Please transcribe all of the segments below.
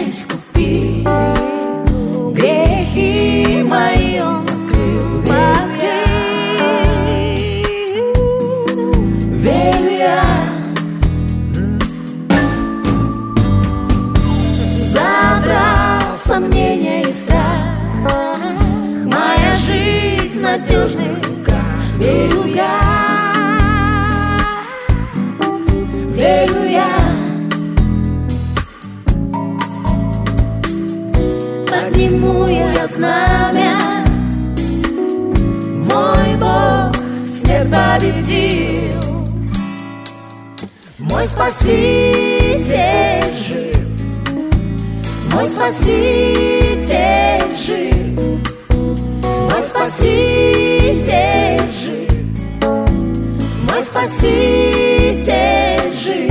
меня искупил, грехи мои Он покрыл. Верю я, забрал сомнения и страх, моя жизнь в надежных руках. Верю я, верю я, подниму я знамя, мой Бог смерть победил, мой Спаситель жив, мой Спаситель жив, мой Спаситель жив, мой Спаситель жив.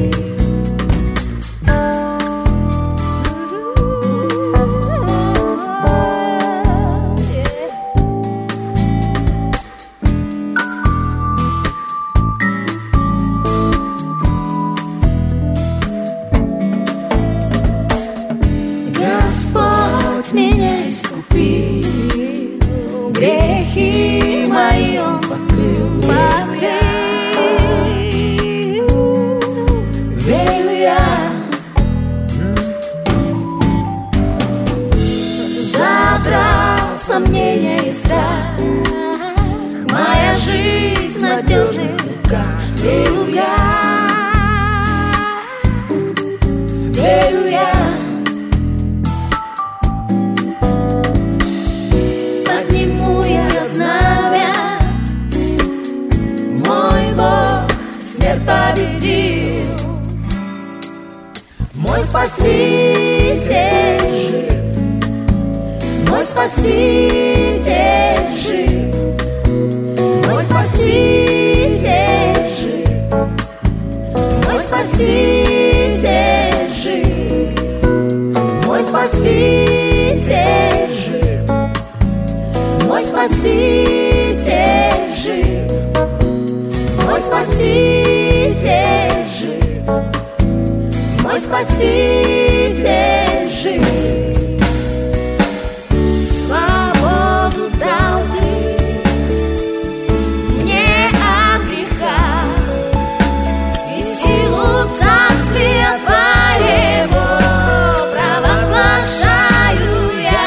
Господь меня искупил, грехи мои Он покрыл. Верю я, забрал сомнения и страх, моя жизнь в надежных руках. Верю я, верю я, подниму я знамя, мой Бог смерть победил, мой Спаситель жив, мой Спаситель жив, мой Спаситель жив, мой Спаситель жив, мой Спаситель жив, мой Спаситель жив, мой Спаситель жив, мой Спаситель жив. Свободу дал Ты мне от греха и силу царствия Твоего провозглашаю я.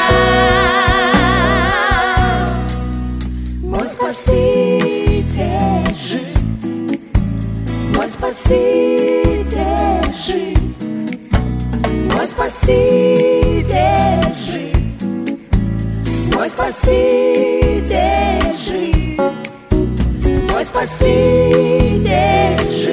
Мой Спаситель жив, мой Спаситель жив, мой Спаситель жив, мой Спаситель жив, мой Спаситель жив,